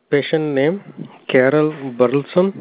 Patient name Carol Burleson.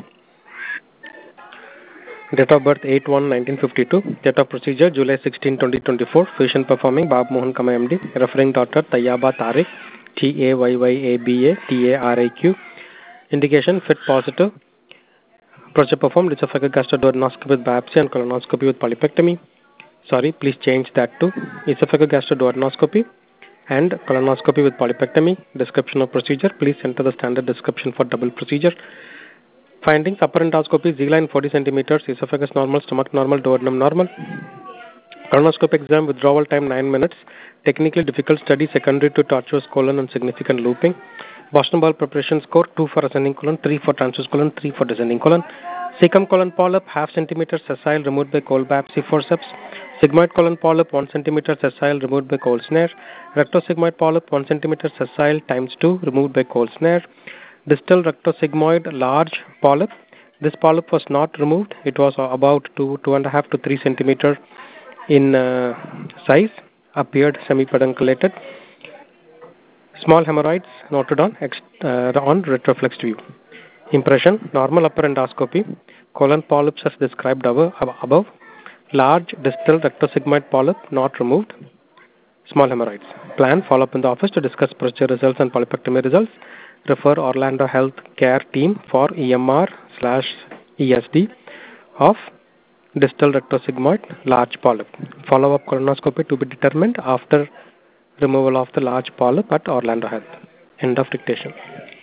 Date of birth 8/1/1952. Date of procedure July 16, 2024. Patient performing Bab Mohan Kama MD. Referring doctor Tayyaba Tariq. TAYYABA TARIQ. Indication fit positive. Procedure performed esophageal gastroduodenoscopy with biopsy and colonoscopy with polypectomy. Sorry, please change that to esophageal gastroduodenoscopy and colonoscopy with polypectomy. Description of procedure. Please enter the standard description for double procedure. Findings: upper endoscopy, Z-line 40 centimeters, esophagus normal, stomach normal, duodenum normal. Colonoscope exam, withdrawal time 9 minutes. Technically difficult study secondary to tortuous colon and significant looping. Boston bowel preparation score 2 for ascending colon, 3 for transverse colon, 3 for descending colon. Cecum colon polyp, half centimeter sessile, removed by cold biopsy forceps. Sigmoid colon polyp, 1 centimeter sessile, removed by cold snare. Rectosigmoid polyp, 1 centimeter sessile times 2, removed by cold snare. Distal rectosigmoid large polyp. This polyp was not removed. It was about 2.5 to 3 centimeter in size. Appeared semi-pedunculated. Small hemorrhoids noted on retroflexed view. Impression: normal upper endoscopy. Colon polyps as described above. Large distal rectosigmoid polyp not removed. Small hemorrhoids. Plan: follow up in the office to discuss procedure results and polypectomy results. Refer Orlando Health Care Team for EMR/ESD of distal rectosigmoid large polyp. Follow up colonoscopy to be determined after removal of the large polyp at Orlando Health. End of dictation.